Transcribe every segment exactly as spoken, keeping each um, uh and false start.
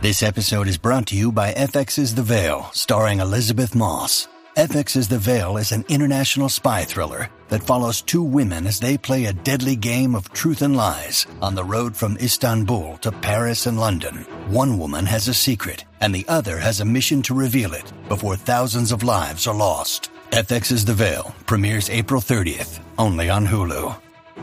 This episode is brought to you by F X's The Veil, starring Elizabeth Moss. F X's The Veil is an international spy thriller that follows two women as they play a deadly game of truth and lies on the road from Istanbul to Paris and London. One woman has a secret, and the other has a mission to reveal it before thousands of lives are lost. F X's The Veil premieres April thirtieth, only on Hulu.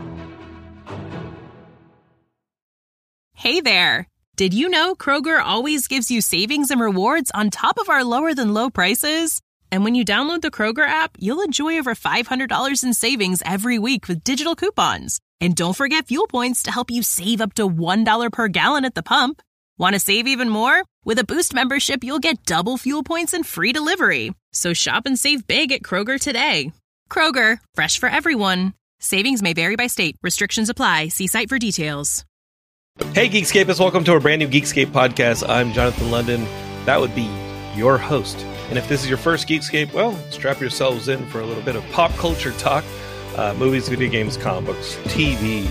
Hey there! Did you know Kroger always gives you savings and rewards on top of our lower-than-low prices? And when you download the Kroger app, you'll enjoy over five hundred dollars in savings every week with digital coupons. And don't forget fuel points to help you save up to one dollar per gallon at the pump. Want to save even more? With a Boost membership, you'll get double fuel points and free delivery. So shop and save big at Kroger today. Kroger, fresh for everyone. Savings may vary by state. Restrictions apply. See site for details. Hey, Geekscapists, welcome to our brand new Geekscape podcast. I'm Jonathan London. That would be your host. And if this is your first Geekscape, well, strap yourselves in for a little bit of pop culture talk. Uh, movies, video games, comic books, T V,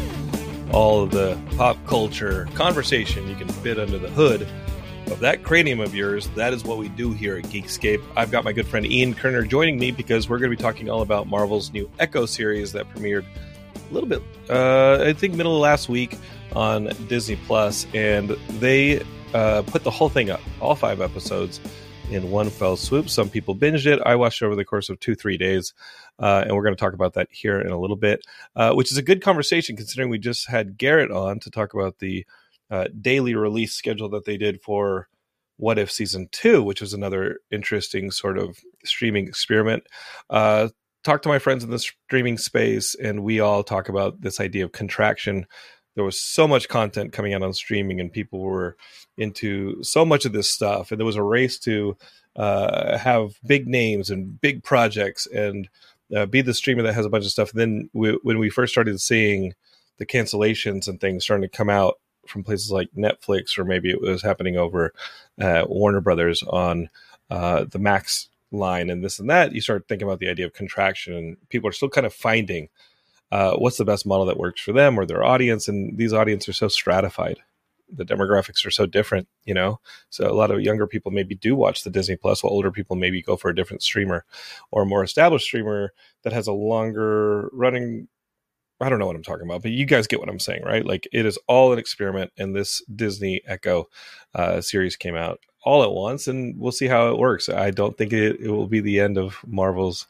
all of the pop culture conversation you can fit under the hood of that cranium of yours. That is what we do here at Geekscape. I've got my good friend Ian Kerner joining me because we're going to be talking all about Marvel's new Echo series that premiered a little bit, uh, I think, middle of last week on Disney Plus, and they uh, put the whole thing up, all five episodes, in one fell swoop. Some people binged it. I watched it over the course of two, three days, uh, and we're going to talk about that here in a little bit, uh, which is a good conversation considering we just had Garrett on to talk about the uh, daily release schedule that they did for What If Season two, which was another interesting sort of streaming experiment. Uh, talk to my friends in the streaming space, and we all talk about this idea of contraction. There was so much content coming out on streaming, and people were into so much of this stuff. And there was a race to uh, have big names and big projects and uh, be the streamer that has a bunch of stuff. And then we, when we first started seeing the cancellations and things starting to come out from places like Netflix, or maybe it was happening over uh, Warner Brothers on uh, the Max line and this and that, you start thinking about the idea of contraction. And people are still kind of finding Uh, what's the best model that works for them or their audience. And these audiences are so stratified. The demographics are so different, you know? So a lot of younger people maybe do watch the Disney Plus, while older people maybe go for a different streamer or a more established streamer that has a longer running. I don't know what I'm talking about, but you guys get what I'm saying, right? Like, it is all an experiment, and this Disney Echo uh, series came out all at once, and we'll see how it works. I don't think it, it will be the end of Marvel's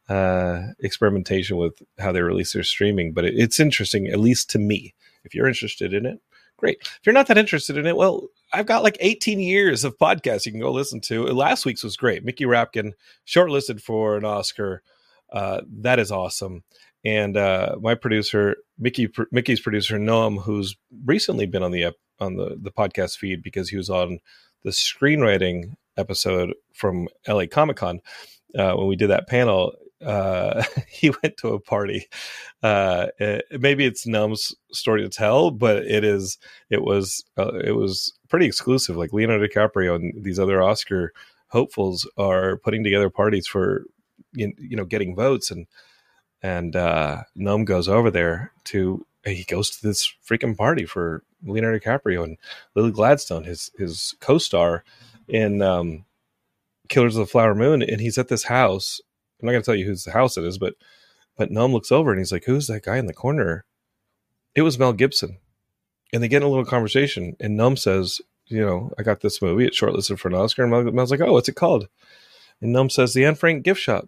uh experimentation with how they release their streaming, but it, it's interesting, at least to me. If you're interested in it, great. If you're not that interested in it, well, I've got like eighteen years of podcasts you can go listen to. Last week's was great. Mickey Rapkin shortlisted for an Oscar. Uh that is awesome. And uh my producer, Mickey Mickey's producer Noam, who's recently been on the on the the podcast feed because he was on the screenwriting episode from L A Comic-Con uh when we did that panel. Uh, he went to a party. Uh, it, maybe it's Num's story to tell, but it is. It was. Uh, it was pretty exclusive. Like Leonardo DiCaprio and these other Oscar hopefuls are putting together parties for, you know, getting votes, and and uh, Num goes over there to. He goes to this freaking party for Leonardo DiCaprio and Lily Gladstone, his his co-star in um, Killers of the Flower Moon, and he's at this house. I'm not going to tell you whose house it is, but but Noam looks over and he's like, who's that guy in the corner? It was Mel Gibson. And they get in a little conversation, and Noam says, you know, I got this movie. It's shortlisted for an Oscar. And Mel, Mel's like, oh, what's it called? And Noam says, the Anne Frank Gift Shop.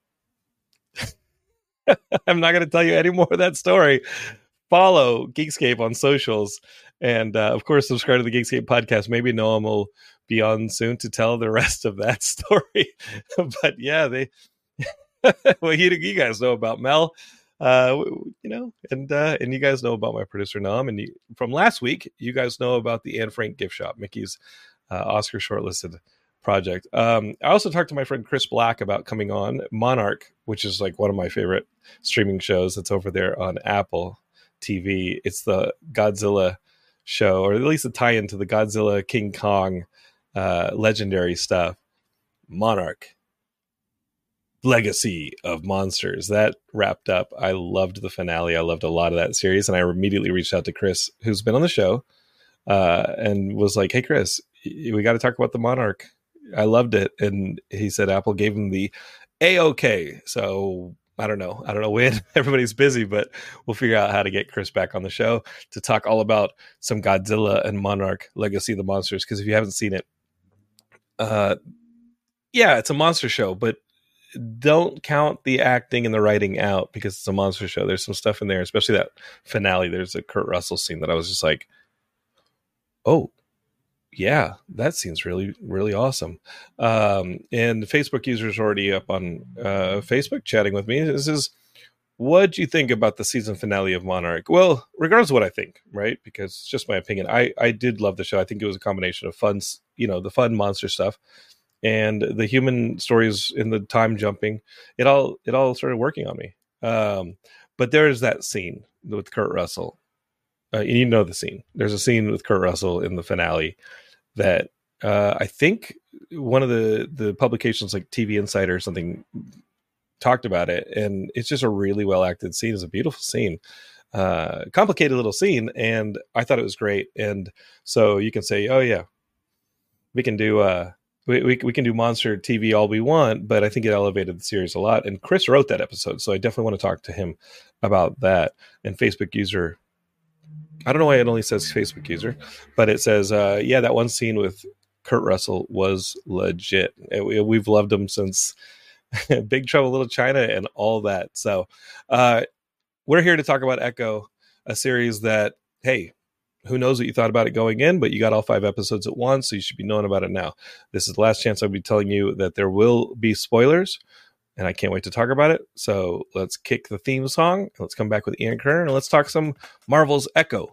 I'm not going to tell you any more of that story. Follow Geekscape on socials. And, uh, of course, subscribe to the Geekscape podcast. Maybe Noam will be on soon to tell the rest of that story. But, yeah, they... well, you, you guys know about Mel, uh, you know, and uh, and you guys know about my producer Noam, and you, from last week, you guys know about the Anne Frank Gift Shop, Mickey's uh, Oscar shortlisted project. Um, I also talked to my friend Chris Black about coming on Monarch, which is like one of my favorite streaming shows that's over there on Apple T V. It's the Godzilla show, or at least a tie-in to the Godzilla King Kong uh, legendary stuff. Monarch. Legacy of Monsters. That wrapped up. I loved the finale. I loved a lot of that series, and I immediately reached out to Chris, who's been on the show uh, and was like, "Hey, Chris, we got to talk about the Monarch. I loved it." And he said Apple gave him the A-OK. So I don't know. I don't know when. Everybody's busy, but we'll figure out how to get Chris back on the show to talk all about some Godzilla and Monarch Legacy of the Monsters. Because if you haven't seen it, uh, yeah, it's a monster show, but don't count the acting and the writing out because it's a monster show. There's some stuff in there, especially that finale. There's a Kurt Russell scene that I was just like, oh, yeah, that seems really, really awesome. Um, and the Facebook users are already up on uh, Facebook chatting with me. This is, what do you think about the season finale of Monarch? Well, regardless of what I think, right? Because it's just my opinion. I, I did love the show. I think it was a combination of fun, you know, the fun monster stuff and the human stories in the time jumping. It all, it all started working on me. Um, but there is that scene with Kurt Russell. Uh, you know the scene. There's a scene with Kurt Russell in the finale that uh, I think one of the, the publications like T V Insider or something talked about it. And it's just a really well acted scene. It's a beautiful scene, uh, complicated little scene. And I thought it was great. And so you can say, oh yeah, we can do, uh, we, we, we can do monster T V all we want, but I think it elevated the series a lot. And Chris wrote that episode. So I definitely want to talk to him about that. And Facebook user, I don't know why it only says Facebook user, but it says, uh, yeah, that one scene with Kurt Russell was legit. We, we've loved him since Big Trouble in Little China and all that. So uh, we're here to talk about Echo, a series that, hey, who knows what you thought about it going in, but you got all five episodes at once, so you should be knowing about it now. This is the last chance I'll be telling you that there will be spoilers, and I can't wait to talk about it. So let's kick the theme song. Let's come back with Ian Kerner, and let's talk some Marvel's Echo.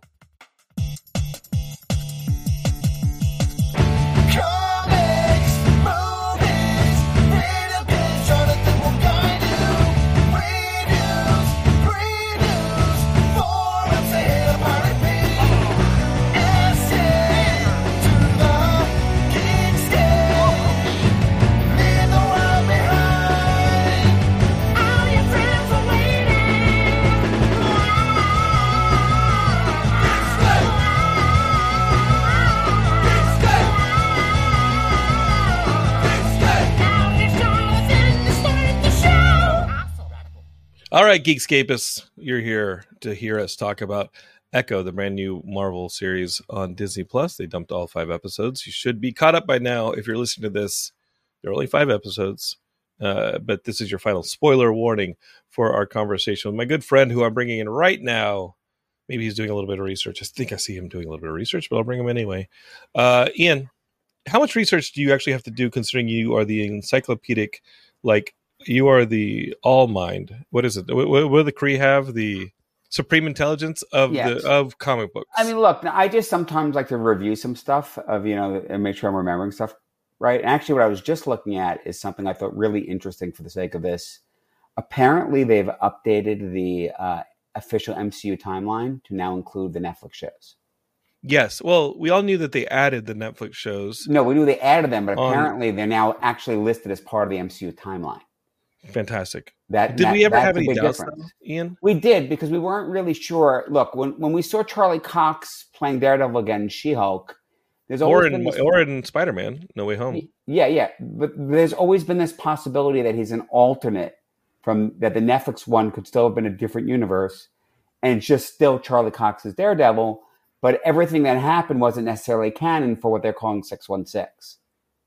All right, Geekscapists, you're here to hear us talk about Echo, the brand new Marvel series on Disney Plus. They dumped all five episodes. You should be caught up by now if you're listening to this. There are only five episodes, uh, but this is your final spoiler warning for our conversation with my good friend who I'm bringing in right now. Maybe he's doing a little bit of research. I think I see him doing a little bit of research, but I'll bring him anyway. Uh, Ian, how much research do you actually have to do considering you are the encyclopedic, like, you are the all mind. What is it? What, what do the Kree have? The supreme intelligence of yes. the of comic books. I mean, look, I just sometimes like to review some stuff of, you know, and make sure I'm remembering stuff right. And actually, what I was just looking at is something I thought really interesting for the sake of this. Apparently, they've updated the uh, official M C U timeline to now include the Netflix shows. Yes. Well, we all knew that they added the Netflix shows. No, we knew they added them, but on... apparently they're now actually listed as part of the M C U timeline. Fantastic. That, did that, we ever have any doubts, though, Ian? We did, because we weren't really sure. Look, when, when we saw Charlie Cox playing Daredevil again, She-Hulk, there's always or in been this, or in Spider-Man, No Way Home. Yeah, yeah, but there's always been this possibility that he's an alternate from that. The Netflix one could still have been a different universe, and just still Charlie Cox as Daredevil. But everything that happened wasn't necessarily canon for what they're calling six one six.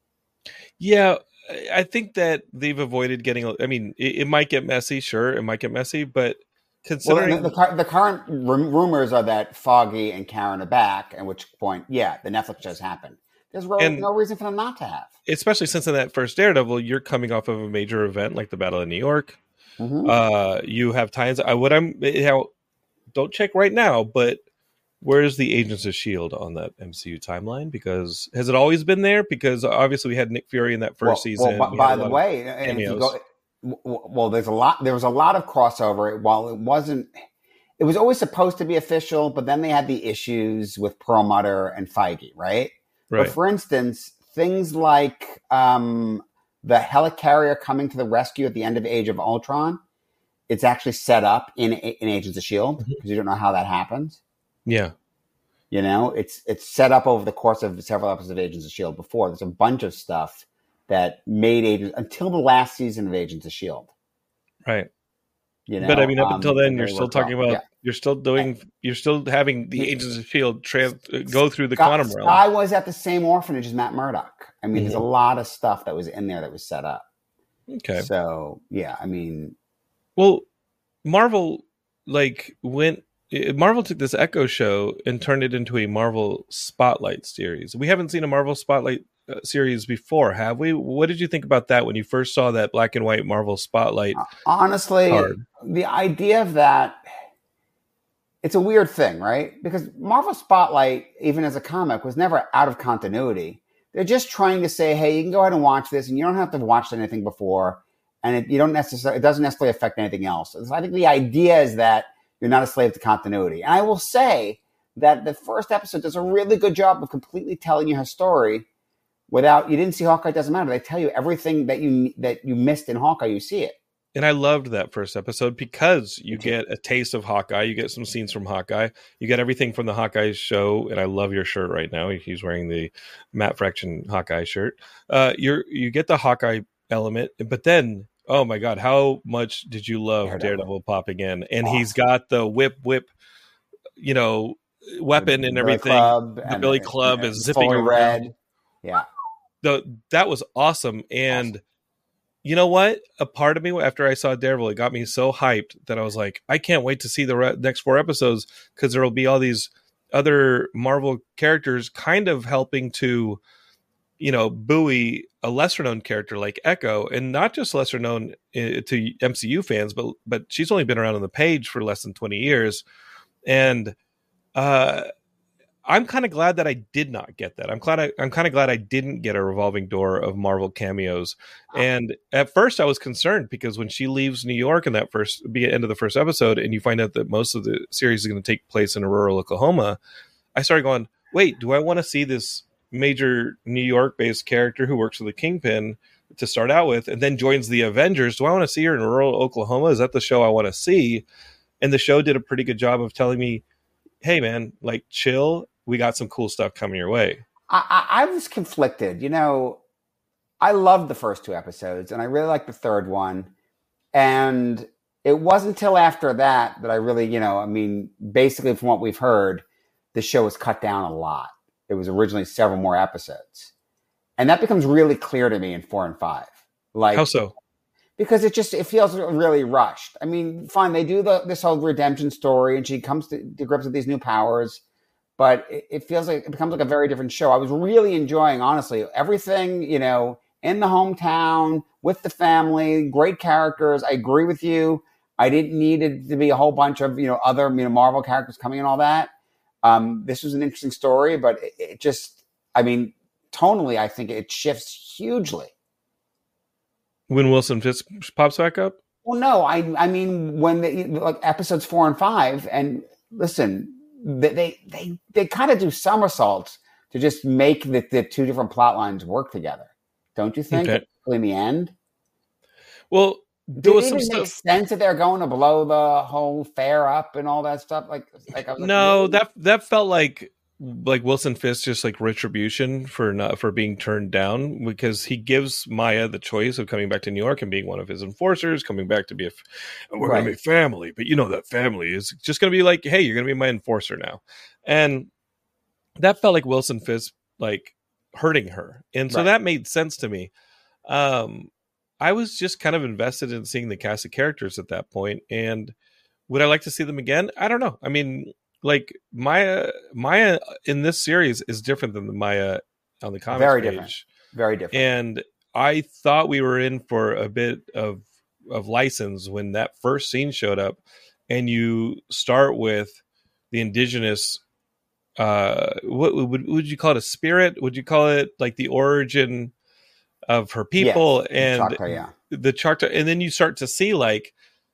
Yeah. I think that they've avoided getting, I mean, it, it might get messy. Sure. It might get messy, but considering well, the, the, the current rumors are that Foggy and Karen are back, at which point, yeah, the Netflix shows happen. There's no, no reason for them not to have. Especially since in that first Daredevil, you're coming off of a major event like the Battle of New York. Mm-hmm. Uh, you have times, I would, I'm, you know, don't check right now, but where's the Agents of S H I E L D on that M C U timeline? Because has it always been there? Because obviously we had Nick Fury in that first well, season. Well, by the way, if you go, well, there's a lot. There was a lot of crossover. While it wasn't, it was always supposed to be official, but then they had the issues with Perlmutter and Feige, right? Right. But for instance, things like um, the helicarrier coming to the rescue at the end of Age of Ultron, it's actually set up in in Agents of S H I E L D because mm-hmm. you don't know how that happens. Yeah. You know, it's it's set up over the course of several episodes of Agents of S H I E L D before. There's a bunch of stuff that made Agents until the last season of Agents of S H I E L D. Right. You know, but I mean, up um, until then, you're still talking well. about, yeah. you're still doing, you're still having the Agents of S H I E L D trans, go through the Scott, quantum realm. I was at the same orphanage as Matt Murdock. I mean, Mm-hmm. there's a lot of stuff that was in there that was set up. Okay. So, yeah, I mean. Well, Marvel, like, went, Marvel took this Echo show and turned it into a Marvel Spotlight series. We haven't seen a Marvel Spotlight uh, series before, have we? What did you think about that when you first saw that black and white Marvel Spotlight? Honestly, card? The idea of that, it's a weird thing, right? Because Marvel Spotlight, even as a comic, was never out of continuity. They're just trying to say, hey, you can go ahead and watch this, and you don't have to have watched anything before, and it, you don't necessarily, it doesn't necessarily affect anything else. So I think the idea is that you're not a slave to continuity. And I will say that the first episode does a really good job of completely telling you her story without, you didn't see Hawkeye, it doesn't matter. They tell you everything that you that you missed in Hawkeye, you see it. And I loved that first episode because you get a taste of Hawkeye. You get some scenes from Hawkeye. You get everything from the Hawkeye show. And I love your shirt right now. He's wearing the Matt Fraction Hawkeye shirt. Uh, you're, you get the Hawkeye element, but then, oh my God, how much did you love Daredevil, Daredevil popping in? And awesome. He's got the whip, whip, you know, weapon the and Billy everything. Club the and Billy the, Club the, is the zipping around. Red. Yeah. The, that was awesome. And awesome. You know what? A part of me, after I saw Daredevil, it got me so hyped that I was like, I can't wait to see the re- next four episodes because there will be all these other Marvel characters kind of helping to, you know, buoy a lesser known character like Echo, and not just lesser known uh, to M C U fans, but but she's only been around on the page for less than twenty years. And uh, I'm kind of glad that I did not get that. I'm glad I, I'm kind of glad I didn't get a revolving door of Marvel cameos. And at first I was concerned because when she leaves New York in that first be end of the first episode, and you find out that most of the series is going to take place in rural Oklahoma, I started going, wait, do I want to see this major New York based character who works for the Kingpin to start out with and then joins the Avengers? Do I want to see her in rural Oklahoma? Is that the show I want to see? And the show did a pretty good job of telling me, hey man, like chill. We got some cool stuff coming your way. I, I, I was conflicted. You know, I loved the first two episodes and I really liked the third one. And it wasn't until after that that I really, you know, I mean, basically from what we've heard, the show was cut down a lot. It was originally several more episodes. And that becomes really clear to me in four and five. Like, how so? Because it just, it feels really rushed. I mean, fine, they do the, this whole redemption story and she comes to, to grips with these new powers. But it, it feels like it becomes like a very different show. I was really enjoying, honestly, everything, you know, in the hometown, with the family, great characters. I agree with you. I didn't need it to be a whole bunch of, you know, other, you know, Marvel characters coming and all that. Um, this was an interesting story, but it, it just, I mean, tonally, I think it shifts hugely. When Wilson Fisk pops back up? Well, no, I, I mean, when the, like episodes four and five, and listen, They they they, they kind of do somersaults to just make the, the two different plot lines work together, don't you think? Okay. In the end, well, did it even make sense that they're going to blow the whole fair up and all that stuff? Like, like I was like, no, really? that that felt like like Wilson Fisk just like retribution for not for being turned down, because he gives Maya the choice of coming back to New York and being one of his enforcers, coming back to be a we're right. gonna be family, but you know that family is just gonna be like, hey, you're gonna be my enforcer now, and that felt like Wilson Fisk like hurting her, and so right. that made sense to me. Um, I was just kind of invested in seeing the cast of characters at that point, and would I like to see them again? I don't know. I mean. Like Maya, Maya in this series is different than the Maya on the comics Very page. different. Very different. And I thought we were in for a bit of of license when that first scene showed up, and you start with the indigenous. Uh, what would would you call it? A spirit? Would you call it like the origin of her people? Yes, and the Choctaw, yeah. the Choctaw, and then you start to see like.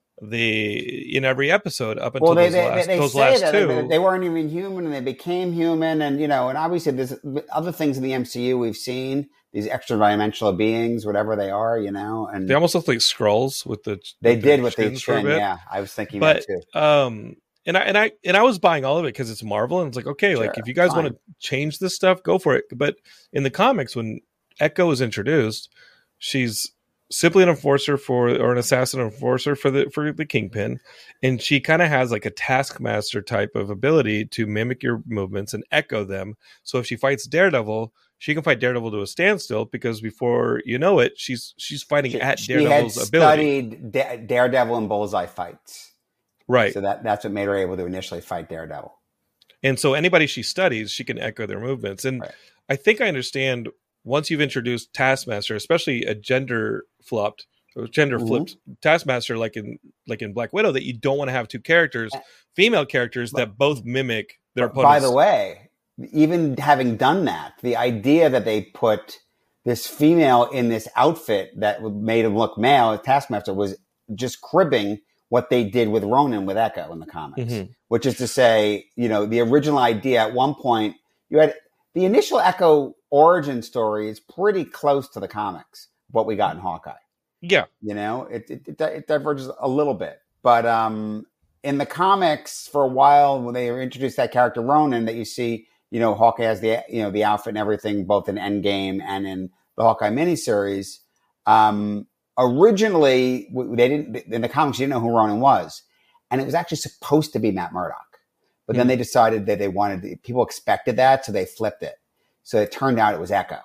The in every episode up until well, they, those they, last, they, they those say last that two, they, they weren't even human and they became human, and you know, and obviously there's other things in the M C U we've seen, these extra dimensional beings, whatever they are, you know, and they almost look like Skrulls with the they with did with the the chin, yeah. I was thinking but, that too. Um, and I and I and I was buying all of it because it's Marvel, and it's like, okay, Sure, like if you guys fine. want to change this stuff, go for it. But in the comics, when Echo is introduced, she's simply an enforcer for, or an assassin enforcer for the for the Kingpin, and she kind of has like a Taskmaster type of ability to mimic your movements and echo them. So if she fights Daredevil, she can fight Daredevil to a standstill, because before you know it, she's she's fighting She, at she Daredevil's had ability. studied Da- Daredevil and Bullseye fights. Right. So that, that's what made her able to initially fight Daredevil. And so anybody she studies, she can echo their movements. And Right. I think I understand, once you've introduced Taskmaster, especially a gender flopped, or gender Mhm. flipped Taskmaster, like in like in Black Widow, that you don't want to have two characters, female characters that both mimic their But by opponents. the way, even having done that, the idea that they put this female in this outfit that made him look male, Taskmaster, was just cribbing what they did with Ronan with Echo in the comics, Mhm. which is to say, you know, the original idea at one point, you had the initial Echo origin story is pretty close to the comics, what we got in Hawkeye. Yeah. You know, it, it, it, it diverges a little bit. But um, in the comics, for a while, when they introduced that character Ronan, that you see, you know, Hawkeye has the, you know, the outfit and everything, both in Endgame and in the Hawkeye miniseries. Um, originally, they didn't, in the comics, you didn't know who Ronan was. And it was actually supposed to be Matt Murdock. But Hmm. then they decided that they wanted, to, people expected that, so they flipped it. So it turned out it was Echo.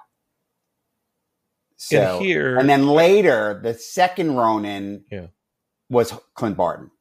So, And here- and then later, the second Ronin Yeah. was Clint Barton.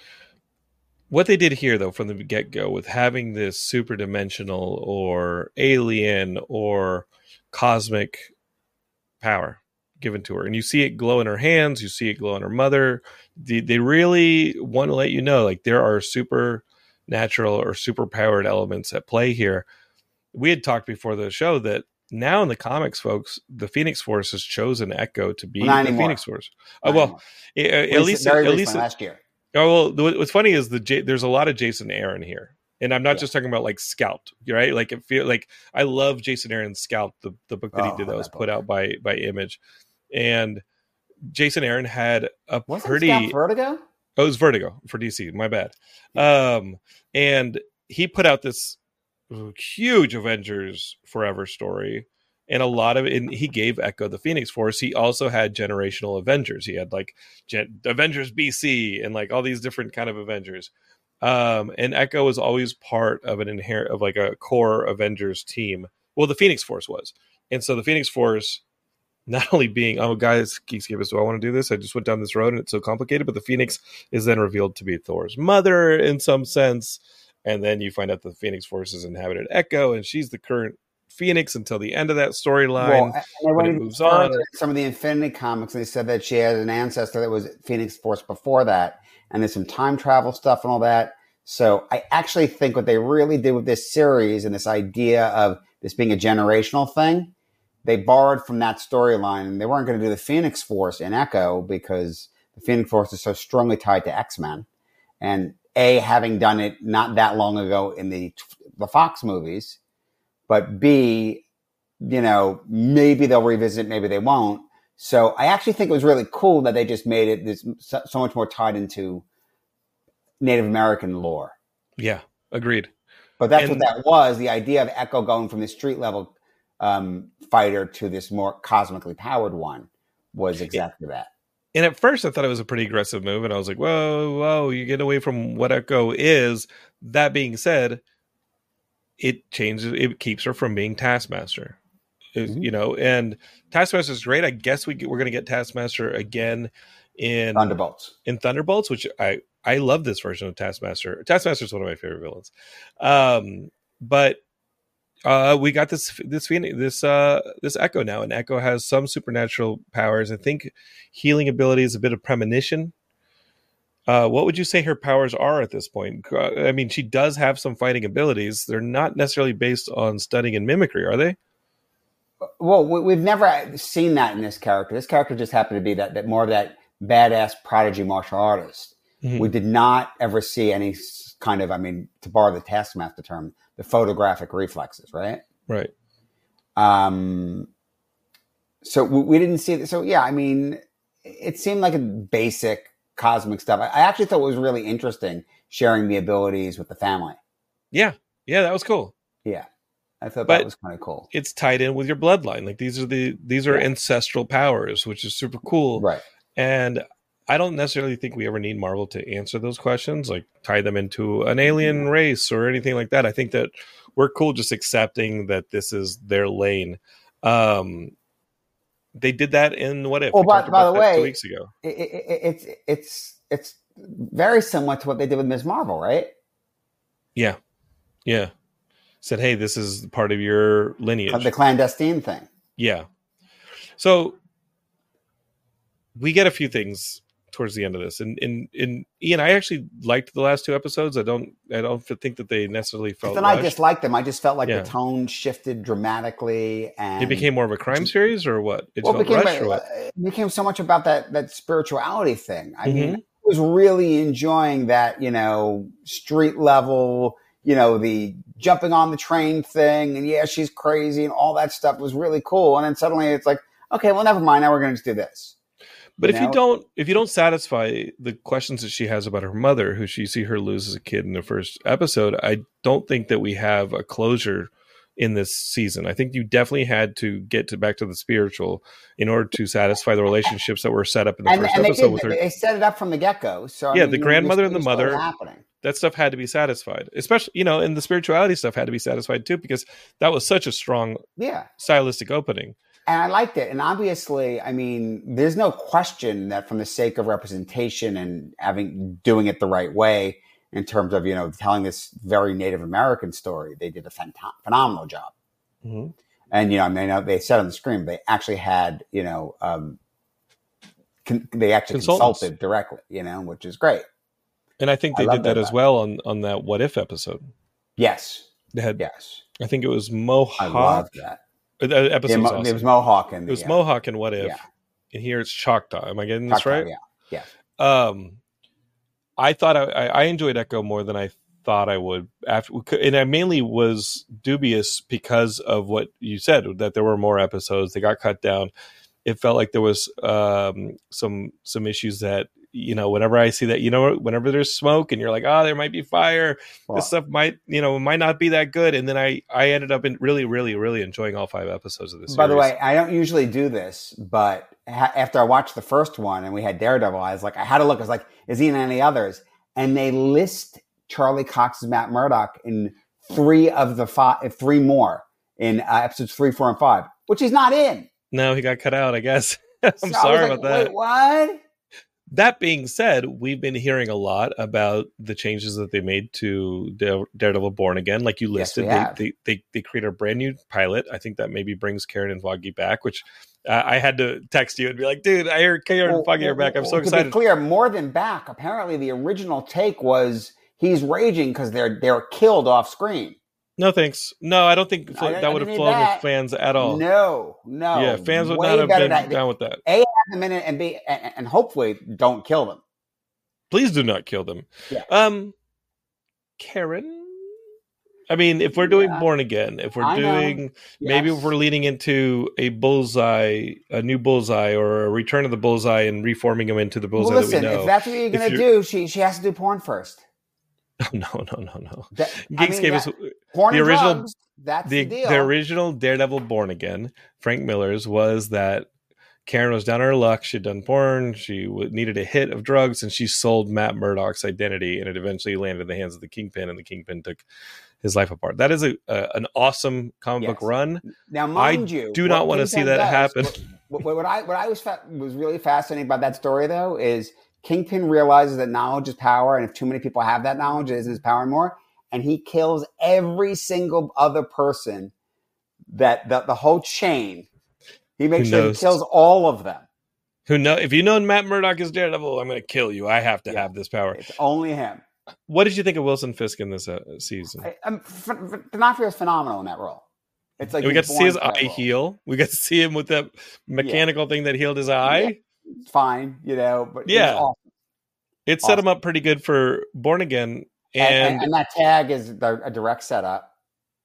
What they did here, though, from the get-go, with having this super dimensional or alien or cosmic power given to her, and you see it glow in her hands, you see it glow in her mother, they, they really want to let you know, like, there are supernatural or super-powered elements at play here. We had talked before the show that now in the comics, folks, the Phoenix Force has chosen Echo to be Well, not the anymore. Phoenix Force. Not Uh, well, anymore. a- a- at Recent- least, very at recent, least, last year. oh well. What's funny is the J- there's a lot of Jason Aaron here, and I'm not Yeah. just talking about like Scalped, right? Like it feel like I love Jason Aaron's Scalped, the the book that Oh, he did that that was book. put out by by Image, and Jason Aaron had a Wasn't pretty. Scout Vertigo? Oh, it was Vertigo for D C. My bad. Um, and he put out this huge Avengers Forever story, and a lot of it. And he gave Echo the Phoenix Force. He also had generational Avengers. He had like Gen- Avengers B C and like all these different kind of Avengers. Um, and Echo was always part of an inherent of like a core Avengers team. Well, the Phoenix Force was, and so the Phoenix Force. Not only being, oh, guys, Geekscapists, do I want to do this? I just went down this road and it's so complicated. But the Phoenix is then revealed to be Thor's mother in some sense. And then you find out the Phoenix Force has inhabited Echo, and she's the current Phoenix until the end of that storyline. Well, and they when went it even moves further on. in some of the Infinity comics, they said that she had an ancestor that was Phoenix Force before that. And there's some time travel stuff and all that. So I actually think what they really did with this series and this idea of this being a generational thing, they borrowed from that storyline, and they weren't going to do the Phoenix Force in Echo because the Phoenix Force is so strongly tied to X-Men. And A, having done it not that long ago in the the Fox movies, but B, you know, maybe they'll revisit, maybe they won't. So I actually think it was really cool that they just made it this so, so much more tied into Native American lore. Yeah, agreed. But that's And- what that was, the idea of Echo going from the street level um, fighter to this more cosmically powered one was exactly that. And at first, I thought it was a pretty aggressive move, and I was like, "Whoa, whoa! You get away from what Echo is." That being said, it changes. It keeps her from being Taskmaster, It- Mhm. you know. And Taskmaster is great. I guess we get, we're going to get Taskmaster again in Thunderbolts. in Thunderbolts, which I I love this version of Taskmaster. Taskmaster is one of my favorite villains. Um, but uh, we got this this Phoenix, this uh, this Echo now, and Echo has some supernatural powers. I think healing abilities, a bit of premonition. Uh, what would you say her powers are at this point? Uh, I mean, she does have some fighting abilities. They're not necessarily based on studying and mimicry, are they? Well, we- we've never seen that in this character. This character just happened to be that, that more of that badass prodigy martial artist. Mhm. We did not ever see any s- kind of, I mean, to borrow the Taskmaster term, the photographic reflexes, right? Right. Um, so we, we didn't see it. So yeah, I mean, it seemed like a basic cosmic stuff. I, I actually thought it was really interesting sharing the abilities with the family. Yeah. Yeah, that was cool. Yeah. I thought But that was kind of cool. It's tied in with your bloodline. Like these are the these are Yeah. ancestral powers, which is super cool. Right. And I don't necessarily think we ever need Marvel to answer those questions, like tie them into an alien race or anything like that. I think that we're cool just accepting that this is their lane. Um, they did that in What If? Well, We by, talked by about the that way, two weeks ago. It, it, it's it's it's very similar to what they did with Miz Marvel, right? Yeah, yeah. Said, hey, this is part of your lineage. The clandestine thing. Yeah. So we get a few things towards the end of this, and in in Ian, I actually liked the last two episodes. I don't I don't think that they necessarily felt. Then rushed. I disliked them. I just felt like Yeah. the tone shifted dramatically, and It became more of a crime series, or what? It well, it felt became, rushed, or what? it became so much about that that spirituality thing. I mean, Mhm. I was really enjoying that, you know, street level, you know, the jumping on the train thing, and yeah, she's crazy, and all that stuff was really cool. And then suddenly it's like, okay, well, never mind. Now we're going to just do this. But You if you know? don't, if you don't satisfy the questions that she has about her mother, who she see her lose as a kid in the first episode, I don't think that we have a closure in this season. I think you definitely had to get to back to the spiritual in order to satisfy the relationships that were set up in the And, first and they, episode did, with her. they set it up from the get go. So I Yeah, mean, the you know, grandmother this and the thing started mother- happening. That stuff had to be satisfied, especially, you know, and the spirituality stuff had to be satisfied too, because that was such a strong Yeah. stylistic opening. And I liked it. And obviously, I mean, there's no question that from the sake of representation and having doing it the right way in terms of, you know, telling this very Native American story, they did a phant- phenomenal job. Mm-hmm. And, you know, I mean, they said on the screen, they actually had, you know, um, con- they actually Consultants. consulted directly, you know, which is great. And I think I they love did that that as about well on, on that What If episode. Yes. They had, Yes. I think it was I Mohawk. love that. Uh, The episode Yeah, was Mo- awesome. It was Mohawk. And It was the, uh, Mohawk and What If. yeah. And here it's Choctaw. Am I getting this Choctaw, right? Yeah. Yeah. Um, I thought I, I I enjoyed Echo more than I thought I would. After, and I mainly was dubious because of what you said, that there were more episodes. They got cut down. It felt like there was um, some some issues that, you know, whenever I see that, you know, whenever there's smoke and you're like, oh, there might be fire, Well, this stuff might, you know, might not be that good. And then I, I ended up in really, really, really enjoying all five episodes of this. By the way, I don't usually do this, but ha- after I watched the first one and we had Daredevil, I was like, I had to look. I was like, is he in any others? And they list Charlie Cox's Matt Murdock in three of the five, three more in uh, episodes three, four, and five, which he's not in. no, he got cut out, I guess. I'm So I was sorry like, about that. Wait, what? That being said, we've been hearing a lot about the changes that they made to Dare- Daredevil Born Again. Like you Yes, we listed, have. they, they, they, they create a brand new pilot. I think that maybe brings Karen and Foggy back, which uh, I had to text you and be like, dude, I heard Karen and Foggy are back. I'm so to excited. be clear, more than back. Apparently, the original take was he's raging because they're they're killed off screen. No, thanks. No, I don't think I that don't- I would have didn't flown need that. with fans at all. No, no. Yeah, fans would Way not have better been that- down with that. A, have them in it and B, and, and hopefully don't kill them. Please do not kill them. Yeah. Um, Karen. I mean, if we're doing Yeah. Born Again, if we're I know. doing maybe Yes. if we're leading into a bullseye, a new bullseye, or a return of the bullseye and reforming him into the bullseye Well, listen, that we know. if that's what you're If going to you're- do, she she has to do porn first. no, no, no, no. That, I Geeks mean, gave that- us porn the and original- drugs, that's the, the, deal. the original Daredevil Born Again, Frank Miller's, was that Karen was down on her luck. She'd done porn. She w- needed a hit of drugs, and she sold Matt Murdock's identity, and it eventually landed in the hands of the Kingpin, and the Kingpin took his life apart. That is a, a an awesome comic book Yes. run. Now, mind you, do not what want to see Kingpin that does- happen. What, what, what I what I was fa- was really fascinating about that story, though, is Kingpin realizes that knowledge is power, and if too many people have that knowledge, it isn't his power anymore. And he kills every single other person that the, the whole chain. He makes Who sure knows? he kills all of them. Who know if you know Matt Murdock is Daredevil, I'm going to kill you. I have to Yeah. have this power. It's only him. What did you think of Wilson Fisk in this uh, season? I, I'm, F- F- D'Onofrio is phenomenal in that role. It's like we he's got to see born his for that eye role. heal. We got to see him with that mechanical thing that healed his eye. It's fine, you know, but Yeah. it's awesome. It set Awesome. him up pretty good for Born Again. And, And, and, and that tag is the, a direct setup.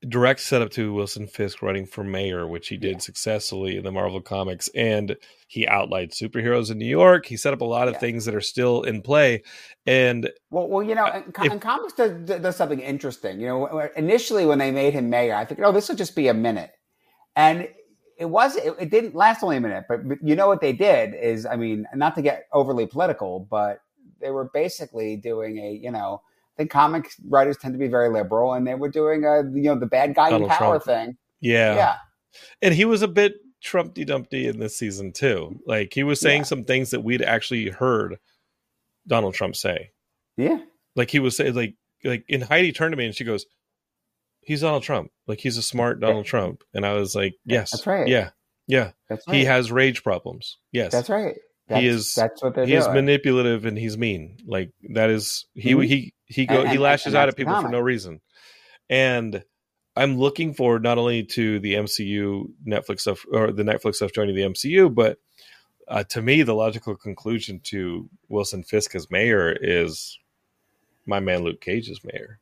direct setup to Wilson Fisk running for mayor, which he did yeah. successfully in the Marvel Comics. And he outlined superheroes in New York. He set up a lot of yeah. things that are still in play. And well, well, you know, and, if, and comics does, does something interesting. You know, initially when they made him mayor, I think, oh, this will just be a minute. And it was, it, it didn't last only a minute, but, but you know what they did is, I mean, not to get overly political, but they were basically doing a, you know, I think comic writers tend to be very liberal, and they were doing a, you know, the bad guy Donald in power Trump. thing. Yeah. Yeah. And he was a bit Trumpty Dumpty in this season too. Like he was saying yeah. some things that we'd actually heard Donald Trump say. Yeah. Like he was saying, like, like in Heidi turned to me and she goes, he's Donald Trump. Like he's a smart Donald yeah. Trump. And I was like, yes, that's right. Yeah. Yeah. That's right. He has rage problems. Yes. That's right. That's, he is, that's what they're he doing. is manipulative and he's mean. Like that is, he, mm-hmm. he, he go, and, he lashes and out at people comic. for no reason. And I'm looking forward not only to the M C U Netflix stuff or the Netflix stuff joining the M C U, but uh, to me, the logical conclusion to Wilson Fisk as mayor is my man Luke Cage as mayor.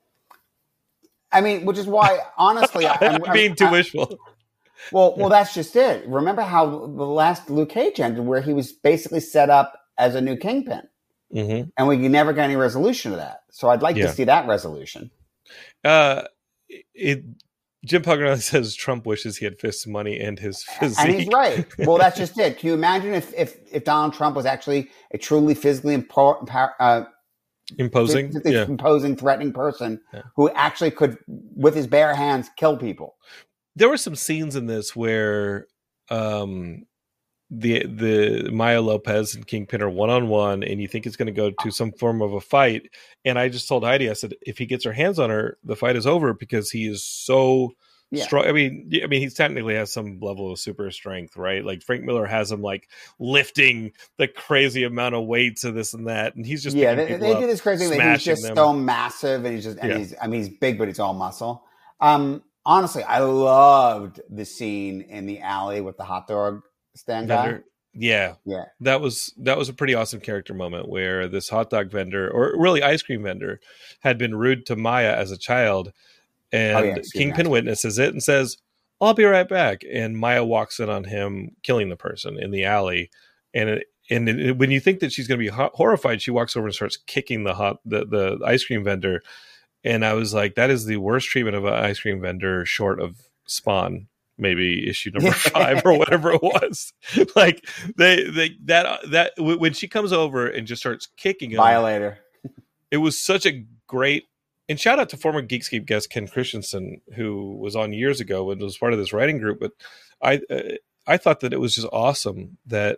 I mean, which is why, honestly, I, I'm, I'm being I'm, too I'm, wishful. Well, well, that's just it. Remember how the last Luke Cage ended, where he was basically set up as a new kingpin, mm-hmm. and we never got any resolution to that. So I'd like yeah. to see that resolution. Uh, it. Jim Pugnale says Trump wishes he had Fisk's money and his physique. And he's right. Well, that's just it. Can you imagine if if, if Donald Trump was actually a truly physically impo- uh, imposing, physically yeah. imposing, threatening person yeah. who actually could, with his bare hands, kill people? There were some scenes in this where um, the the Maya Lopez and Kingpin are one on one, and you think it's going to go to some form of a fight. And I just told Heidi, I said, if he gets her hands on her, the fight is over because he is so yeah. strong. I mean, I mean, he technically has some level of super strength, right? Like Frank Miller has him like lifting the crazy amount of weights of this and that, and he's just yeah. They, they up, do this crazy thing. He's just them. so massive, and he's just and yeah. he's I mean, he's big, but he's all muscle. Um, honestly, I loved the scene in the alley with the hot dog stand guy. Yeah. Yeah. That was that was a pretty awesome character moment where this hot dog vendor, or really ice cream vendor, had been rude to Maya as a child. And oh, yeah, Kingpin witnesses it and says, I'll be right back. And Maya walks in on him killing the person in the alley. And it, and it, when you think that she's going to be ho- horrified, she walks over and starts kicking the hot the, the ice cream vendor. And I was like, that is the worst treatment of an ice cream vendor short of Spawn. Maybe issue number five or whatever it was. Like they, they, that, that when she comes over and just starts kicking him, violator. It was such a great, and shout out to former Geekscape guest Ken Christensen, who was on years ago and was part of this writing group. But I, uh, I thought that it was just awesome that,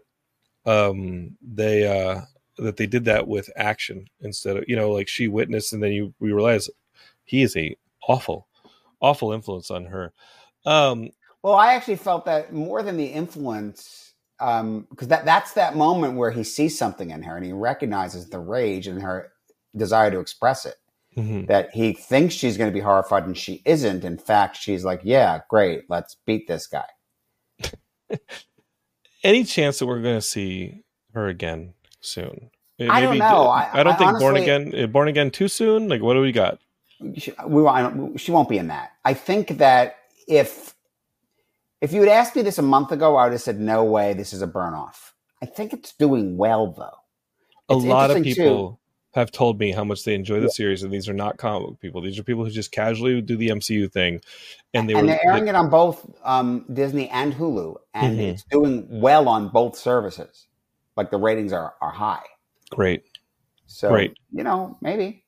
um, they, uh, that they did that with action instead of, you know, like she witnessed and then you, we realize he is a awful, awful influence on her. Um, Well, I actually felt that more than the influence, um, because that, that's that moment where he sees something in her and he recognizes the rage and her desire to express it. Mm-hmm. That he thinks she's going to be horrified and she isn't. In fact, she's like, yeah, great, let's beat this guy. Any chance that we're going to see her again soon? Maybe, I don't know. I, I don't I think honestly, Born Again, Born Again too soon? Like, what do we got? She, we, I don't, she won't be in that. I think that if... If you had asked me this a month ago, I would have said, no way, this is a burn-off. I think it's doing well, though. It's a lot of people too. have told me how much they enjoy the yeah. series, and these are not comic book people. These are people who just casually do the M C U thing. And, they and were, they're airing they, it on both um, Disney and Hulu, and mm-hmm. it's doing well on both services. Like, the ratings are, are high. Great. So, Great. you know, maybe.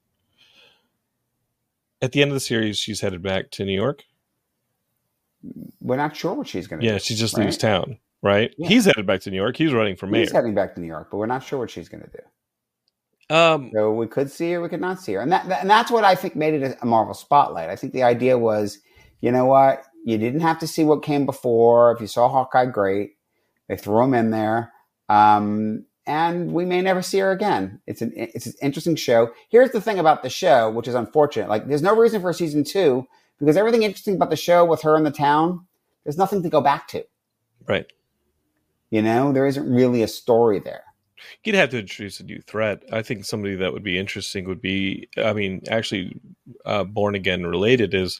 At the end of the series, she's headed back to New York. We're not sure what she's going to yeah, do. Yeah, she just right? leaves town, right? Yeah. He's headed back to New York. He's running for mayor. He's heading back to New York, but we're not sure what she's going to do. Um, so we could see her, we could not see her. And that, that and that's what I think made it a Marvel Spotlight. I think the idea was, you know what? You didn't have to see what came before. If you saw Hawkeye, great. They threw him in there. Um, and we may never see her again. It's an it's an interesting show. Here's the thing about the show, which is unfortunate. Like, there's no reason for a season two, because everything interesting about the show with her in the town, there's nothing to go back to. Right. You know, there isn't really a story there. You'd have to introduce a new threat. I think somebody that would be interesting would be, I mean, actually uh, Born Again related is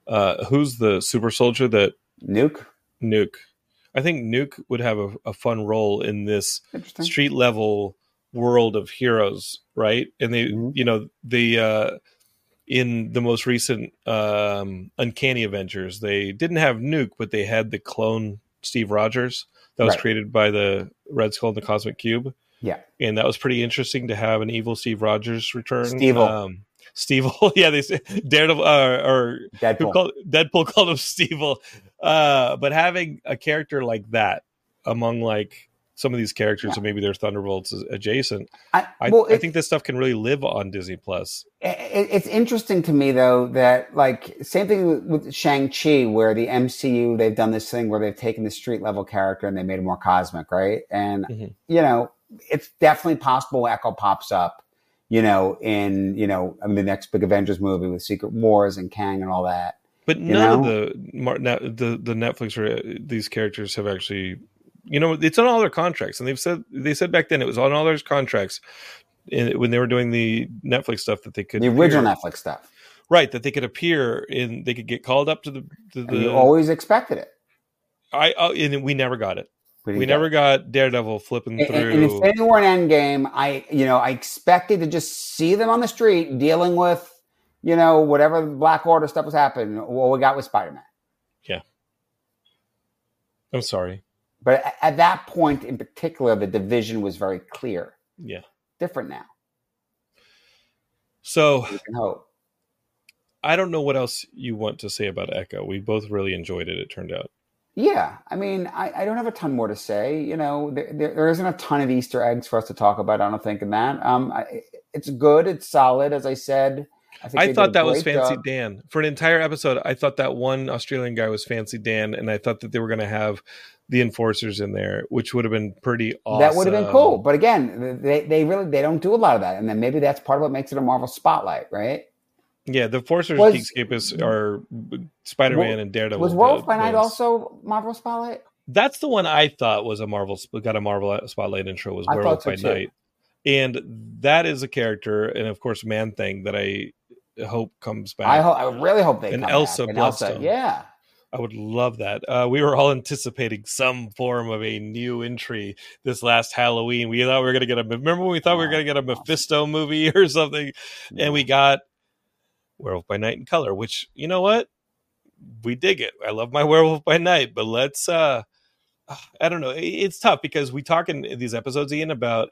Uh, who's the super soldier that Nuke? Nuke. I think Nuke would have a, a fun role in this street level world of heroes, right? And they, mm-hmm. you know, the uh, in the most recent um, Uncanny Avengers, they didn't have Nuke, but they had the clone Steve Rogers that was right. created by the Red Skull and the Cosmic Cube. Yeah, and that was pretty interesting to have an evil Steve Rogers return. Steve-o. Um, Steve-o. Yeah, they say Daredevil uh, or Deadpool. Called, Deadpool called him Steve-o. Uh, but having a character like that among like some of these characters, yeah. and maybe they're Thunderbolts adjacent, I, well, I, it, I think this stuff can really live on Disney Plus. It, it's interesting to me though that like same thing with, with Shang-Chi, where the M C U they've done this thing where they've taken the street level character and they made it more cosmic, right? And mm-hmm. you know, it's definitely possible Echo pops up, you know, in you know, I mean, the next big Avengers movie with Secret Wars and Kang and all that. But none know? of the the the Netflix or these characters have actually, you know, it's on all their contracts, and they've said they said back then it was on all their contracts in, when they were doing the Netflix stuff that they could the original appear, Netflix stuff, right? That they could appear in, they could get called up to the. To the and you always expected it. I uh, and we never got it. We, we never it. got Daredevil flipping and, through. In Infinity War and Endgame, I you know I expected to just see them on the street dealing with. You know, whatever Black Order stuff was happening, what we got with Spider-Man. Yeah. I'm sorry. But at that point in particular, the division was very clear. Yeah. Different now. So, we can hope. I don't know what else you want to say about Echo. We both really enjoyed it, it turned out. Yeah. I mean, I, I don't have a ton more to say. You know, there, there, there isn't a ton of Easter eggs for us to talk about, I don't think, in that. Um, I, it's good. It's solid, as I said. I, I thought that was Fancy job. Dan. For an entire episode, I thought that one Australian guy was Fancy Dan, and I thought that they were going to have the Enforcers in there, which would have been pretty awesome. That would have been cool. But again, they, they really they don't do a lot of that. And then maybe that's part of what makes it a Marvel spotlight, right? Yeah, the Enforcers Geekscape is are Spider-Man was, and Daredevil. Was Werewolf by Night also Marvel Spotlight? That's the one I thought was a Marvel got a Marvel Spotlight intro was Werewolf so by too. Night. And that is a character, and of course Man-Thing that I hope comes back. I hope. I really hope they and come Elsa back. Bloodstone. And Elsa, yeah, I would love that. Uh, we were all anticipating some form of a new entry this last Halloween. We thought we were going to get a. Remember when we thought oh, we were going to get a Mephisto movie or something, yeah. and we got Werewolf by Night in color. Which, you know what, we dig it. I love my Werewolf by Night, but let's. uh I don't know. It's tough because we talk in these episodes, Ian, about.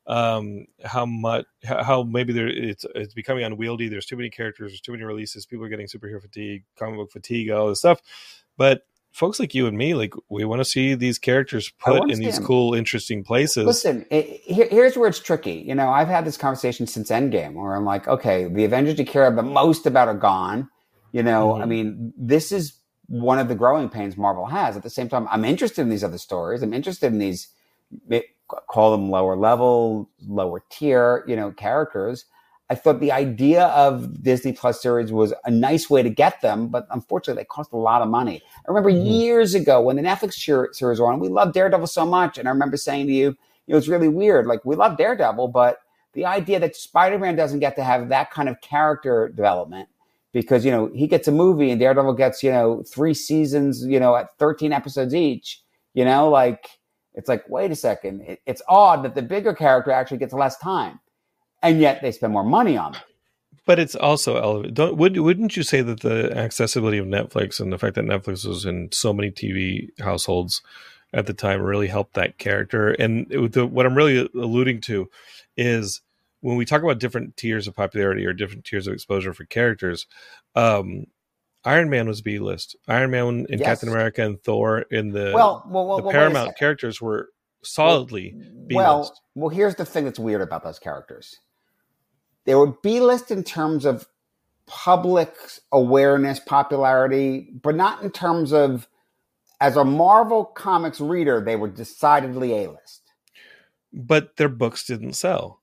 Um, how much, how maybe there it's it's becoming unwieldy. There's too many characters, there's too many releases. People are getting superhero fatigue, comic book fatigue, all this stuff. But folks like you and me, like we want to see these characters put in these cool, interesting places. Listen, it, here, here's where it's tricky. You know, I've had this conversation since Endgame, where I'm like, okay, the Avengers you care the most about are gone. You know, mm-hmm. I mean, this is one of the growing pains Marvel has. At the same time, I'm interested in these other stories. I'm interested in these. It, call them lower level, lower tier, you know, characters. I thought the idea of Disney Plus series was a nice way to get them, but unfortunately they cost a lot of money. I remember mm-hmm. years ago when the Netflix series were on, we loved Daredevil so much. And I remember saying to you, you know, it's really weird. Like we love Daredevil, but the idea that Spider-Man doesn't get to have that kind of character development because, you know, he gets a movie and Daredevil gets, you know, three seasons, you know, at thirteen episodes each, you know, like, it's like, wait a second. It, it's odd that the bigger character actually gets less time, and yet they spend more money on it. But it's also elevated. Don't would wouldn't you say that the accessibility of Netflix and the fact that Netflix was in so many T V households at the time really helped that character? And it, the, what I'm really alluding to is when we talk about different tiers of popularity or different tiers of exposure for characters. Um, Iron Man was B-list. Iron Man and yes. Captain America and Thor in the, well, well, well, the well, Paramount characters were solidly well, B-list. Well, well, here's the thing that's weird about those characters. They were B-list in terms of public awareness, popularity, but not in terms of, as a Marvel Comics reader, they were decidedly A-list. But their books didn't sell.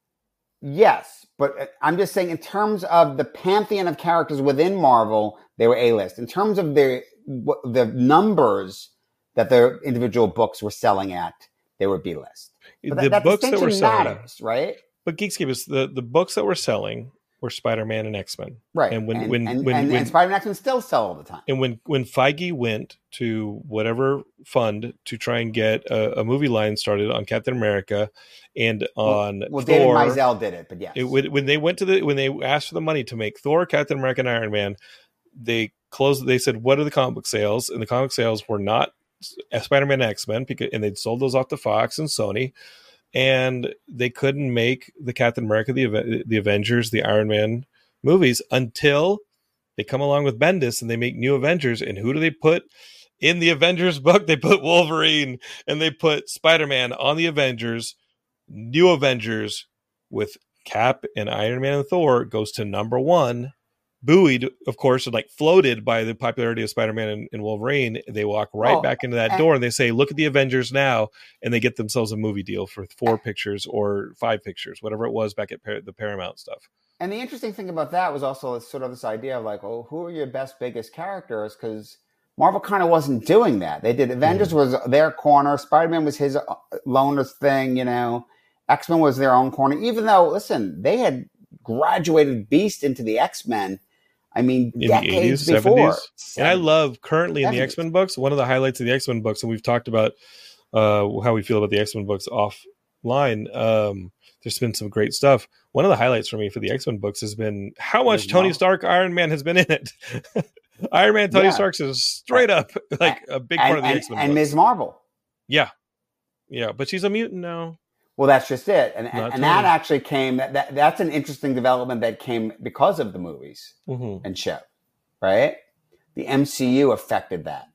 Yes, but I'm just saying in terms of the pantheon of characters within Marvel, they were A-list. In terms of the the numbers that their individual books were selling at, they were B-list. But the that, that books that were selling, matters, right? But Geekscape is the, the books that were selling or Spider-Man and X-Men. Right. And when and, when and, when, and, when and Spider-Man X-Men still sell all the time. And when, when Feige went to whatever fund to try and get a, a movie line started on Captain America and on well, well, Thor, David Maisel did it, but yes, it, when they went to the when they asked for the money to make Thor, Captain America, and Iron Man, they closed. They said, "What are the comic book sales?" And the comic sales were not Spider-Man and X-Men, because and they'd sold those off to Fox and Sony, and they couldn't make the Captain America, the the Avengers, the Iron Man movies until they come along with Bendis and they make New Avengers. And who do they put in the Avengers book? They put Wolverine, and they put Spider-Man on the Avengers. New Avengers with Cap and Iron Man and Thor goes to number one, buoyed, of course, and like floated by the popularity of Spider-Man and, and Wolverine. They walk right well, back into that and, door and they say, look at the Avengers now. And they get themselves a movie deal for four pictures or five pictures, whatever it was back at Par- the Paramount stuff. And the interesting thing about that was also sort of this idea of like, oh, who are your best, biggest characters? Because Marvel kind of wasn't doing that. They did Avengers mm. was their corner. Spider-Man was his loner thing, you know. X-Men was their own corner, even though, listen, they had graduated Beast into the X-Men, I mean, in decades the eighties, before. seventies. And I love currently in seventies. The X-Men books, one of the highlights of the X-Men books, and we've talked about uh, how we feel about the X-Men books offline. Um, there's been some great stuff. One of the highlights for me for the X-Men books has been how much Tony Stark Iron Man has been in it. Iron Man Tony yeah. Stark is straight up like a big and, part of the and, X-Men and books. Miz Marvel. Yeah. Yeah, but she's a mutant now. Well, that's just it. And, Not and that actually came, that, that that's an interesting development that came because of the movies mm-hmm. and show, right? The M C U affected that.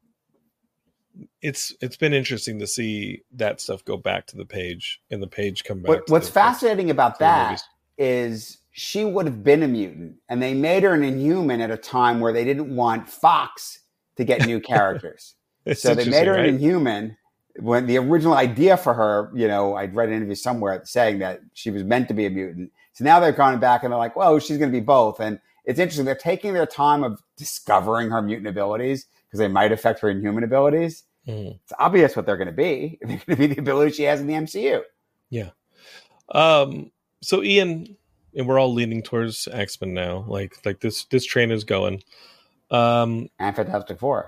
It's It's been interesting to see that stuff go back to the page and the page come back. What, to what's the, fascinating about that movies. is she would have been a mutant, and they made her an Inhuman at a time where they didn't want Fox to get new characters. So they made her right? an Inhuman. When the original idea for her, you know, I'd read an interview somewhere saying that she was meant to be a mutant. So now they're going back and they're like, well, she's going to be both. And it's interesting. They're taking their time of discovering her mutant abilities because they might affect her Inhuman abilities. Mm. It's obvious what they're going to be. They're going to be the ability she has in the M C U. Yeah. Um, so Ian, and we're all leaning towards X-Men now. Like, like this, this train is going. Um, and Fantastic Four.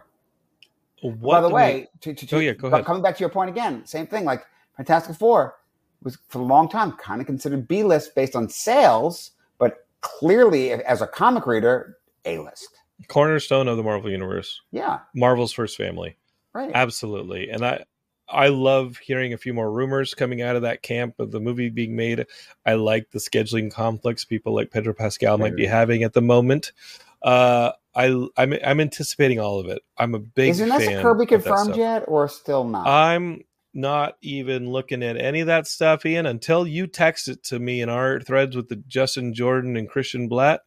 What By the way, we... to, to, to, oh, yeah, go ahead. Coming back to your point again, same thing. Like Fantastic Four was for a long time kind of considered B-list based on sales, but clearly, as a comic reader, A-list. Cornerstone of the Marvel Universe. Yeah, Marvel's first family. Right. Absolutely, and I, I love hearing a few more rumors coming out of that camp of the movie being made. I like the scheduling conflicts people like Pedro Pascal might be having at the moment. Uh, I, I'm I'm anticipating all of it. I'm a big Isn't fan. Isn't Kirby confirmed yet, or still not? I'm not even looking at any of that stuff, Ian, until you text it to me in our threads with the Justin Jordan and Christian Blatt.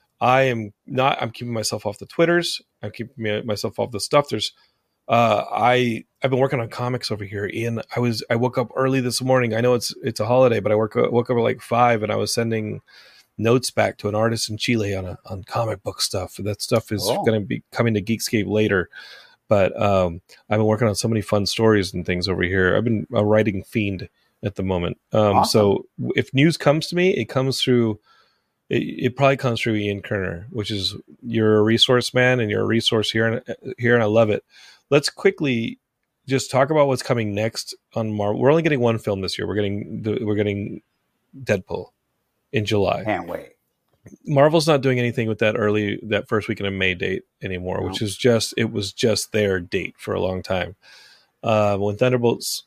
I am not. I'm keeping myself off the Twitters. I'm keeping myself off the stuff. There's. Uh, I I've been working on comics over here, Ian. I was I woke up early this morning. I know it's it's a holiday, but I work woke up at like five, and I was sending notes back to an artist in Chile on a, on comic book stuff. That stuff is oh. going to be coming to Geekscape later. But um, I've been working on so many fun stories and things over here. I've been a writing fiend at the moment. Um, awesome. So if news comes to me, it comes through. It, it probably comes through Ian Kerner, which is you're a resource man and you're a resource here and here, and I love it. Let's quickly just talk about what's coming next on Marvel. We're only getting one film this year. We're getting the, we're getting Deadpool in July. Can't wait. Marvel's not doing anything with that early, that first weekend of May date anymore, no. which is just, it was just their date for a long time. Uh, when Thunderbolts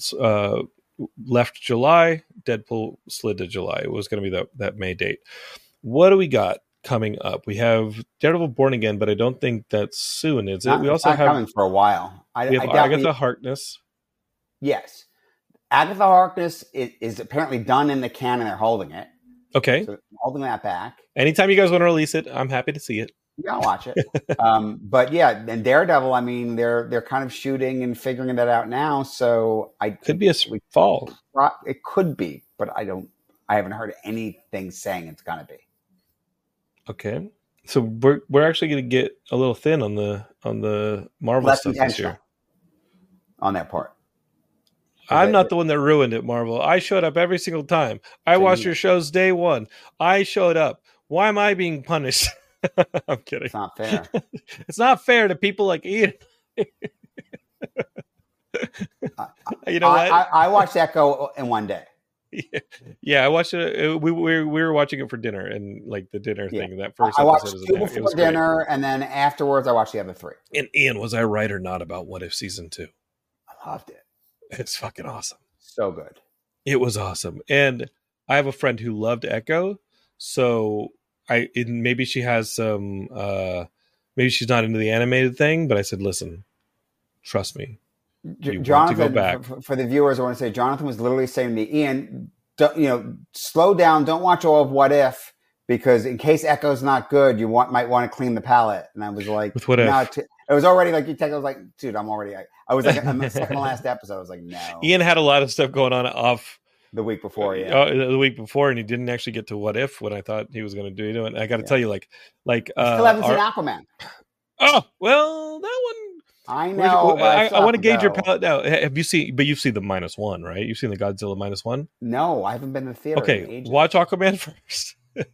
uh, left July, Deadpool slid to July. It was going to be that, that May date. What do we got coming up? We have Daredevil Born Again, but I don't think that's soon, is it? Not, we also not have coming for a while. I, we have I Agatha we, Harkness. Yes. Agatha Harkness is, is apparently done in the can and they're holding it. Okay. So holding that back. Anytime you guys want to release it, I'm happy to see it. Yeah, I'll watch it. um, but yeah, and Daredevil, I mean, they're they're kind of shooting and figuring that out now. So I could be a fall. It could be, but I don't. I haven't heard anything saying it's gonna be. Okay, so we're we're actually going to get a little thin on the on the Marvel Less stuff this year. On that part. I'm it, not the one that ruined it, Marvel. I showed up every single time. I so watched you, your shows day one. I showed up. Why am I being punished? I'm kidding. It's not fair. It's not fair to people like Ian. You know I, what? I, I watched Echo in one day. Yeah, yeah, I watched it. We, we we were watching it for dinner, and like the dinner Yeah. thing. That first I watched episode two was before dinner, great. And then afterwards, I watched the other three. And Ian, was I right or not about What If season two? I loved it. It's fucking awesome. So good. It was awesome, and I have a friend who loved Echo, so I it, maybe she has some. Uh, maybe she's not into the animated thing, but I said, listen, trust me. You Jonathan, back. For, for the viewers, I want to say Jonathan was literally saying to me, Ian, don't, you know, slow down. Don't watch all of What If, because in case Echo's not good, you want might want to clean the palette. And I was like, with What no, If? T- it was already like you take. I was like, dude, I'm already. I, I was like, I'm the second to last episode. I was like, no. Ian had a lot of stuff going on off the week before, yeah, uh, the week before, and he didn't actually get to What If when I thought he was going to do. You know, and I got to yeah. tell you, like, like I still uh, haven't our, seen Aquaman. Oh well, that one. I know. I, I, I want to gauge go. your palette now. Have you seen? But you've seen the minus one, right? You've seen the Godzilla minus one. No, I haven't been to the theater. Okay, watch Aquaman first,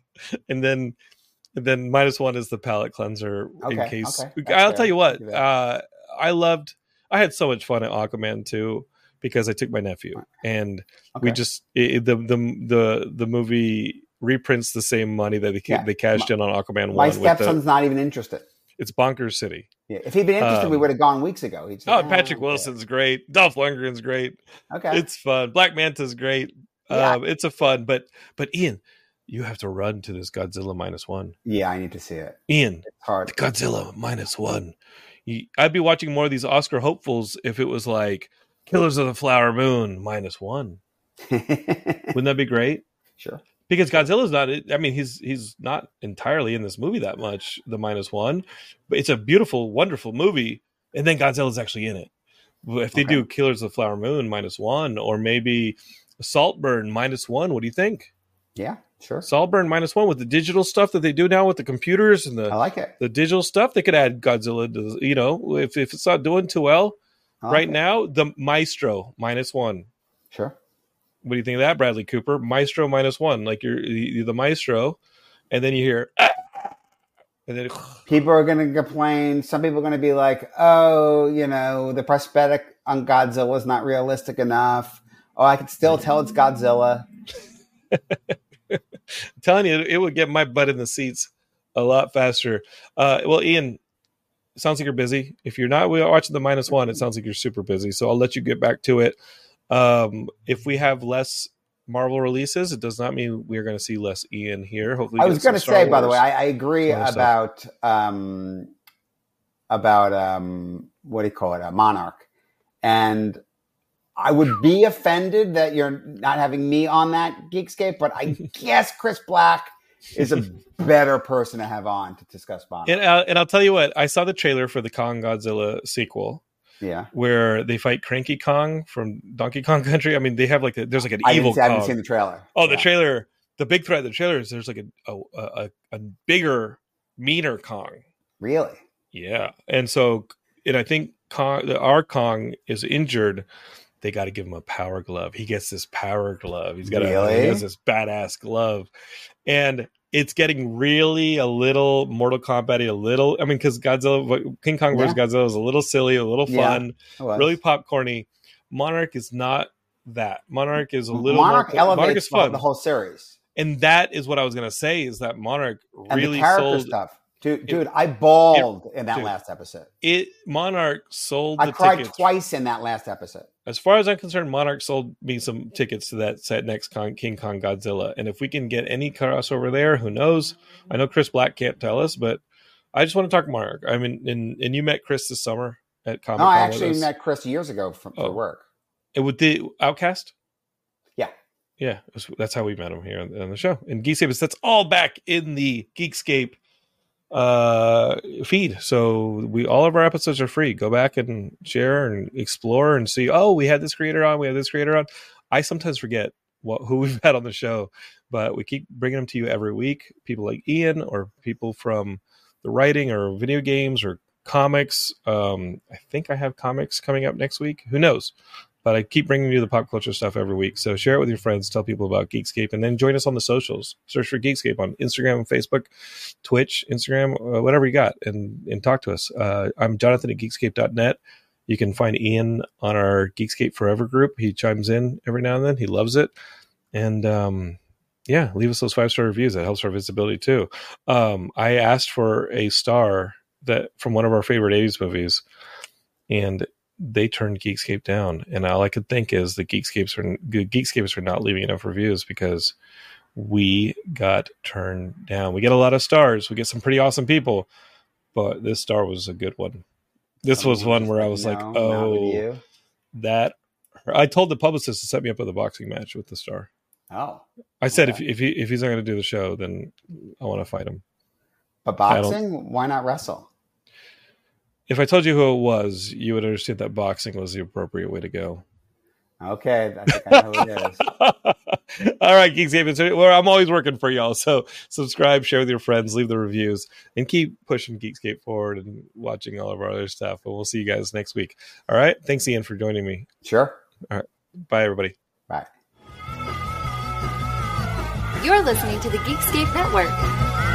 and then, and then minus one is the palette cleanser okay, in case. Okay, I'll fair. tell you what. Uh, I loved. I had so much fun at Aquaman too because I took my nephew, and okay. we just it, the the the the movie reprints the same money that they yeah. they cashed in on Aquaman one. My stepson's the, not even interested. It's bonkers city. Yeah, if he'd been interested, um, we would have gone weeks ago. He'd say, oh, Patrick oh, Wilson's yeah. great. Dolph Lundgren's great. Okay, it's fun. Black Manta's great. Yeah. Um, it's a fun, but but Ian, you have to run to this Godzilla minus one. Yeah, I need to see it. Ian, it's hard. Godzilla minus one. You, I'd be watching more of these Oscar hopefuls if it was like Killers of the Flower Moon minus one. Wouldn't that be great? Sure. Because Godzilla's not, I mean, he's he's not entirely in this movie that much, the minus one, but it's a beautiful, wonderful movie. And then Godzilla's actually in it. If they okay. do Killers of the Flower Moon minus one, or maybe Saltburn minus one, what do you think? Yeah, sure. Saltburn minus one with the digital stuff that they do now with the computers and the I like it. The digital stuff, they could add Godzilla to, you know, if, if it's not doing too well like right it. now, the Maestro minus one. Sure. What do you think of that, Bradley Cooper? Maestro minus one, like you're, you're the maestro, and then you hear, ah! And then people are going to complain. Some people are going to be like, "Oh, you know, the prosthetic on Godzilla is not realistic enough." Oh, I can still tell it's Godzilla. I'm telling you, it would get my butt in the seats a lot faster. Uh, well, Ian, it sounds like you're busy. If you're not watching the minus one, it sounds like you're super busy. So I'll let you get back to it. Um, if we have less Marvel releases, it does not mean we're going to see less Ian here. Hopefully, I was going to say, Wars, by the way, I, I agree about um, about um, what do you call it, a Monarch, and I would be offended that you're not having me on that Geekscape, but I guess Chris Black is a better person to have on to discuss Monarch. And, uh, and I'll tell you what, I saw the trailer for the Kong Godzilla sequel. Yeah, where they fight Cranky Kong from Donkey Kong Country. I mean, they have like a, there's like an I evil. Kong. I haven't Kong. seen the trailer. Oh, the yeah. trailer. The big threat of the trailer is there's like a a, a a bigger, meaner Kong. Really? Yeah, and so and I think Kong, our Kong is injured. They got to give him a power glove. He gets this power glove. He's got really? a he has this badass glove, and it's getting really a little Mortal Kombat-y, a little. I mean, because Godzilla, King Kong versus yeah. Godzilla is a little silly, a little fun, yeah, really popcorny. Monarch is not that. Monarch is a little Monarch more. Elevates Monarch is fun. The whole series, and that is what I was going to say. Is that Monarch and really the character sold stuff, dude? Dude, it, I bawled it, in that dude, last episode. It Monarch sold. I the cried tickets. twice in that last episode. As far as I'm concerned, Monarch sold me some tickets to that set next Kong, King Kong Godzilla. And if we can get any crossover there, who knows? I know Chris Black can't tell us, but I just want to talk Monarch. I mean, and, and you met Chris this summer at Comic Con. No, I actually met Chris years ago for, for oh. work. And with the Outcast? Yeah. Yeah, was, that's how we met him here on, on the show. And Geekscape, that's all back in the Geekscape uh feed, so we all of our episodes are free. Go back and share and explore and see, oh, we had this creator on, we had this creator on. I sometimes forget what who we've had on the show, but we keep bringing them to you every week. People like Ian, or people from the writing or video games or comics. um I think I have comics coming up next week, who knows. but I keep bringing you the pop culture stuff every week. So share it with your friends, tell people about Geekscape, and then join us on the socials. Search for Geekscape on Instagram, Facebook, Twitch, Instagram, uh, whatever you got, and, and talk to us. Uh, I'm Jonathan at geekscape dot net. You can find Ian on our Geekscape Forever group. He chimes in every now and then. He loves it. And um, yeah, leave us those five-star reviews. That helps our visibility too. Um, I asked for a star that from one of our favorite eighties movies, and they turned Geekscape down. And all I could think is the Geekscapes are Geekscapers are not leaving enough reviews because we got turned down. We get a lot of stars. We get some pretty awesome people, but this star was a good one. This oh, was one where I was no, like, oh, that. I told the publicist to set me up with a boxing match with the star. Oh. I said, okay. if if, he, if he's not going to do the show, then I want to fight him. But boxing? Why not wrestle? If I told you who it was, you would understand that boxing was the appropriate way to go. Okay, I think I know who it is. All right, Geekscape. Well, I'm always working for y'all. So subscribe, share with your friends, leave the reviews, and keep pushing Geekscape forward and watching all of our other stuff. And we'll see you guys next week. All right. Thanks, Ian, for joining me. Sure. All right. Bye, everybody. Bye. You're listening to the Geekscape Network.